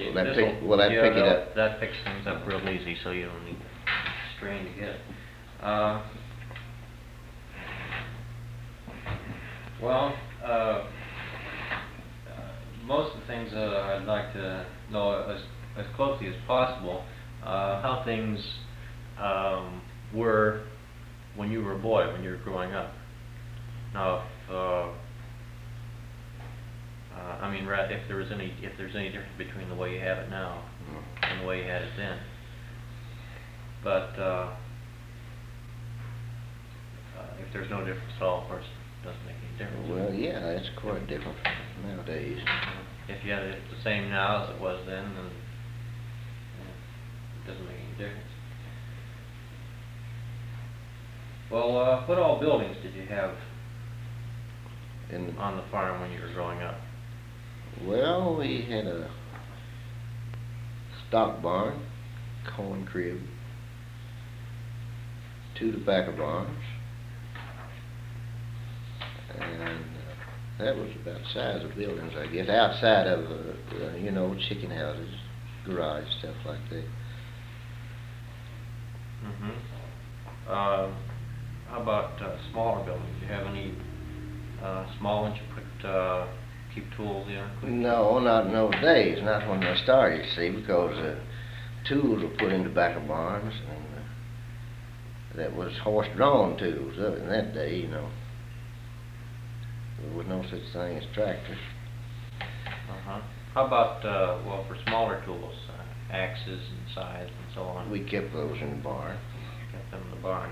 Will that pick it up? That picks things up real easy, so you don't need strain to get it. Well, most of the things I'd like to know as closely as possible, how things were when you were a boy, when you were growing up. Now, if there's any difference between the way you have it now and the way you had it then. But if there's no difference at all, of course, it doesn't make any difference. Well, yeah, it's quite different nowadays. If you had it the same now as it was then it doesn't make any difference. Well, what all buildings did you have on the farm when you were growing up? Well, we had a stock barn, corn crib, 2 tobacco barns, and that was about the size of buildings, I guess, outside of, chicken houses, garage, stuff like that. How about smaller buildings? Do you have any small ones you put keep tools in? No, not in those days. Not when I started, you see, because tools were put in tobacco barns, and that was horse-drawn tools in that day, There was no such thing as tractors. How about, for smaller tools, axes and scythes and so on? We kept those in the barn. Kept them in the barn.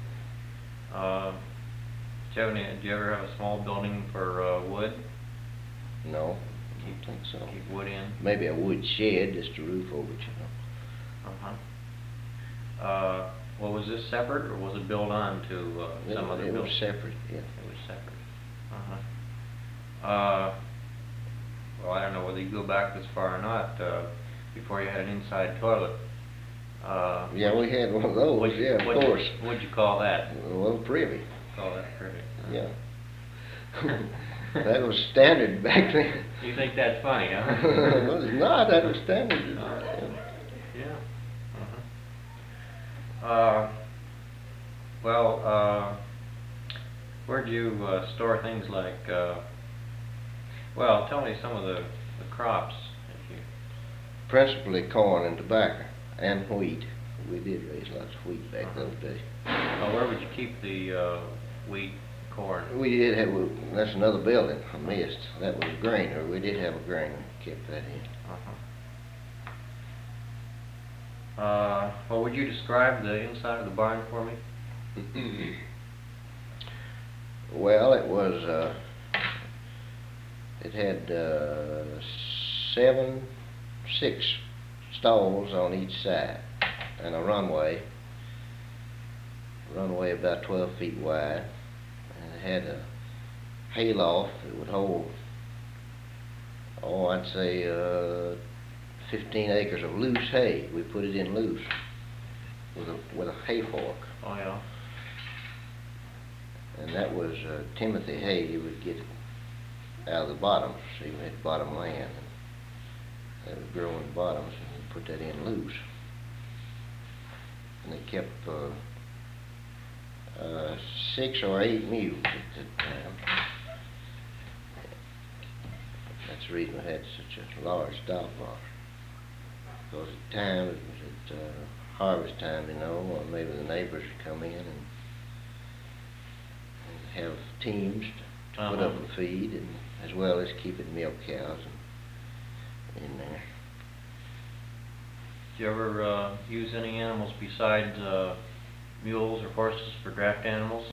Did you ever have a small building for wood? No, I don't think so. Keep wood in? Maybe a wood shed, just a roof over it, Well, was this separate, or was it built on to some other building? It was separate, yeah. It was separate. Well, I don't know whether you go back this far or not. Before you had an inside toilet. Yeah, we had one of those, of course. What'd you call that? Well, privy. Call that privy. Yeah. That was standard back then. You think that's funny, huh? Well, it's not. That was standard. Yeah. Where'd you store things like? Tell me some of the crops. Principally corn and tobacco and wheat. We did raise lots of wheat back those days. Where would you keep the wheat, corn? We did have, that's another building I missed. That was a grainer. We did have a grainer. Kept that in. Would you describe the inside of the barn for me? Well, it was, it had 6 stalls on each side, and a runway about 12 feet wide, and it had a hayloft that would hold, I'd say 15 acres of loose hay. We put it in loose with a hay fork. Oh yeah. And that was Timothy hay. He would get it out of the bottoms. So you had bottom land. That would grow in the bottoms, and we put that in loose. And they kept 6 or 8 mules at the time. That's the reason we had such a large stock barn. Because at the time, it was at harvest time, or maybe the neighbors would come in and have teams to put up and feed, and as well as keeping milk cows in there. Did you ever use any animals besides mules or horses for draft animals?